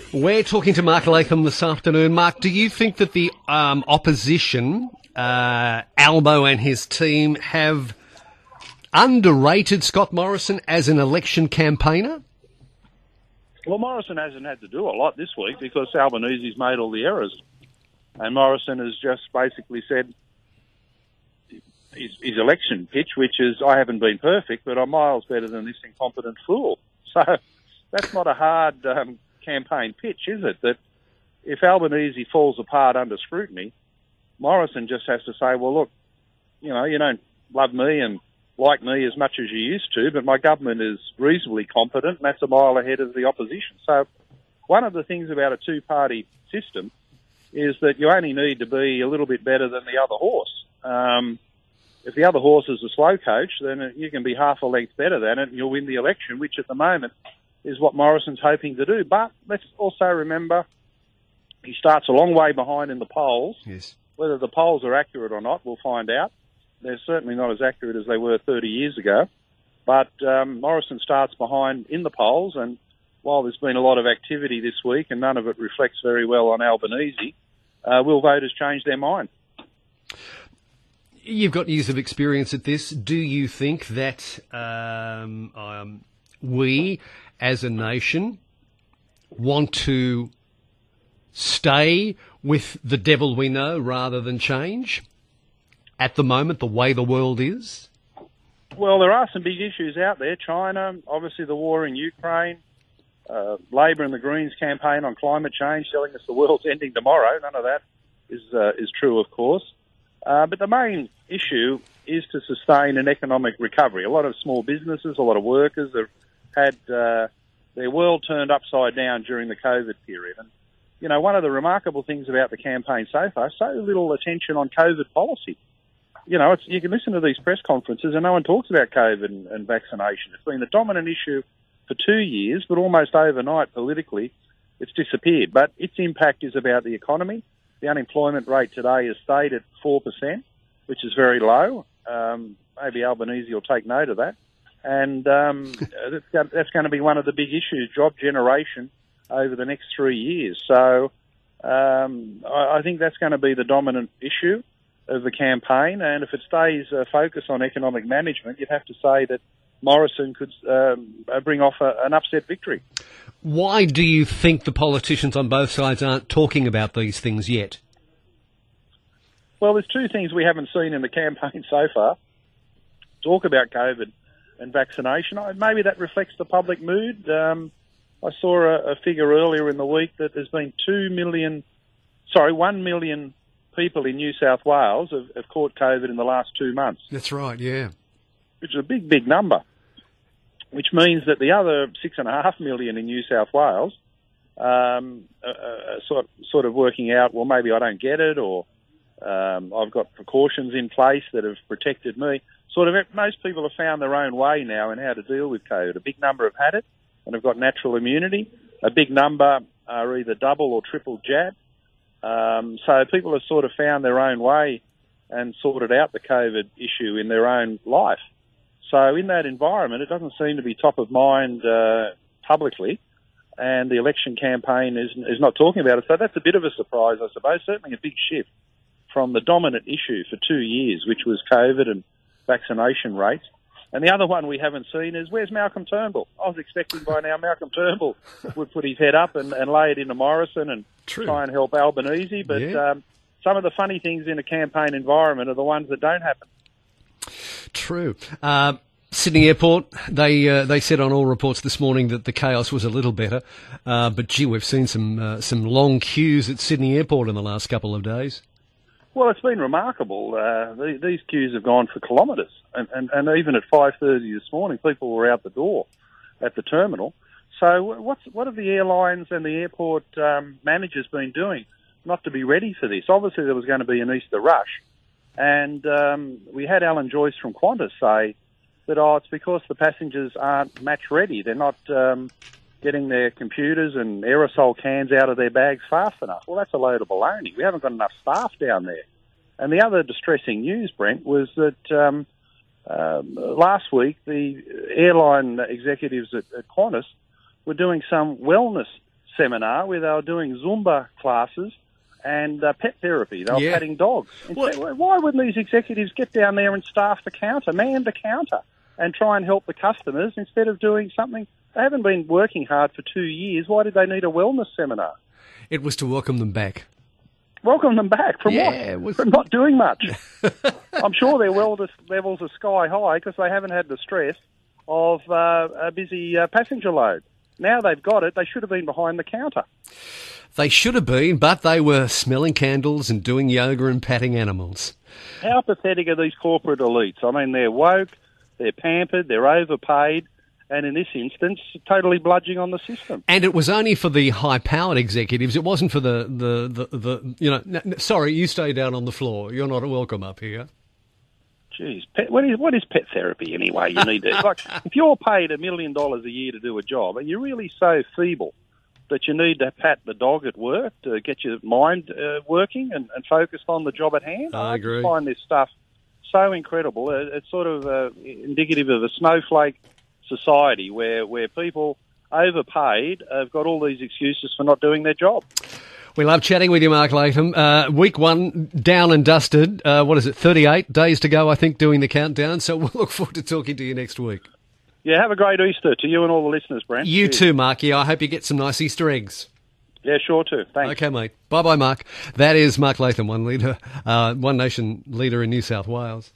We're talking to Mark Latham this afternoon. Mark, do you think that the opposition, Albo and his team, have underrated Scott Morrison as an election campaigner? Well, Morrison hasn't had to do a lot this week because Albanese's made all the errors. And Morrison has just basically said his election pitch, which is, I haven't been perfect, but I'm miles better than this incompetent fool. So that's not a hard campaign pitch, is it? That if Albanese falls apart under scrutiny, Morrison just has to say, well, look, you don't love me and like me as much as you used to, but my government is reasonably competent, and that's a mile ahead of the opposition. So one of the things about a two-party system is that you only need to be a little bit better than the other horse. If the other horse is a slow coach, then you can be half a length better than it and you'll win the election, which at the moment is what Morrison's hoping to do. But let's also remember he starts a long way behind in the polls. Yes. Whether the polls are accurate or not, we'll find out. They're certainly not as accurate as they were 30 years ago. But Morrison starts behind in the polls, and while there's been a lot of activity this week and none of it reflects very well on Albanese, will voters change their mind? You've got years of experience at this. Do you think that we, as a nation, want to stay with the devil we know rather than change at the moment, the way the world is? Well, there are some big issues out there. China, obviously the war in Ukraine, Labor and the Greens campaign on climate change telling us the world's ending tomorrow. None of that is true, of course. But the main issue is to sustain an economic recovery. A lot of small businesses, a lot of workers have had their world turned upside down during the COVID period. And, one of the remarkable things about the campaign so far, so little attention on COVID policy. You can listen to these press conferences and no one talks about COVID and vaccination. It's been the dominant issue for 2 years, but almost overnight politically it's disappeared. But its impact is about the economy. The unemployment rate today has stayed at 4%, which is very low. Maybe Albanese will take note of that. And that's going to be one of the big issues, job generation over the next 3 years. So I think that's going to be the dominant issue of the campaign. And if it stays focused on economic management, you'd have to say that Morrison could bring off an upset victory. Why do you think the politicians on both sides aren't talking about these things yet? Well, there's two things we haven't seen in the campaign so far. Talk about COVID and vaccination. Maybe that reflects the public mood. I saw a figure earlier in the week that there's been 1 million people in New South Wales have caught COVID in the last 2 months. That's right, yeah. Which is a big, big number. Which means that the other 6.5 million in New South Wales are sort of working out, well, maybe I don't get it, or I've got precautions in place that have protected me. Most people have found their own way now in how to deal with COVID. A big number have had it and have got natural immunity. A big number are either double or triple jab. So people have sort of found their own way and sorted out the COVID issue in their own life. So in that environment, it doesn't seem to be top of mind publicly, and the election campaign is not talking about it. So that's a bit of a surprise, I suppose, certainly a big shift from the dominant issue for 2 years, which was COVID and vaccination rates. And the other one we haven't seen is, where's Malcolm Turnbull? I was expecting by now Malcolm Turnbull would put his head up and lay it into Morrison and try and help Albanese. But some of the funny things in a campaign environment are the ones that don't happen. True. Sydney Airport, they said on all reports this morning that the chaos was a little better. But, gee, we've seen some long queues at Sydney Airport in the last couple of days. Well, it's been remarkable. These queues have gone for kilometres. And even at 5:30 this morning, people were out the door at the terminal. So what have the airlines and the airport managers been doing not to be ready for this? Obviously, there was going to be an Easter rush. And we had Alan Joyce from Qantas say that, it's because the passengers aren't match ready. They're not getting their computers and aerosol cans out of their bags fast enough. Well, that's a load of baloney. We haven't got enough staff down there. And the other distressing news, Brent, was that last week the airline executives at Qantas were doing some wellness seminar where they were doing Zumba classes and pet therapy. They were petting dogs. Why wouldn't these executives get down there and staff the counter, man the counter, and try and help the customers instead of doing something? They haven't been working hard for 2 years. Why did they need a wellness seminar? It was to welcome them back. Welcome them back from what? From not doing much. I'm sure their wellness levels are sky high because they haven't had the stress of a busy passenger load. Now they've got it. They should have been behind the counter. They should have been, but they were smelling candles and doing yoga and patting animals. How pathetic are these corporate elites? I mean, they're woke, they're pampered, they're overpaid, and in this instance, totally bludging on the system. And it was only for the high-powered executives. It wasn't for the sorry, you stay down on the floor. You're not welcome up here. Jeez, what is pet therapy anyway? You need to, like, if you're paid $1 million a year to do a job, and you're really so feeble that you need to pat the dog at work to get your mind working and focused on the job at hand, I agree. I find this stuff so incredible. It's sort of indicative of a snowflake society where people overpaid have got all these excuses for not doing their job. We love chatting with you, Mark Latham. Week 1 down and dusted. 38 days to go, I think, doing the countdown. So we'll look forward to talking to you next week. Yeah, have a great Easter to you and all the listeners, Brent. You too, Mark. Yeah, I hope you get some nice Easter eggs. Yeah, sure too. Thanks. Okay, mate. Bye-bye, Mark. That is Mark Latham, One Nation leader in New South Wales.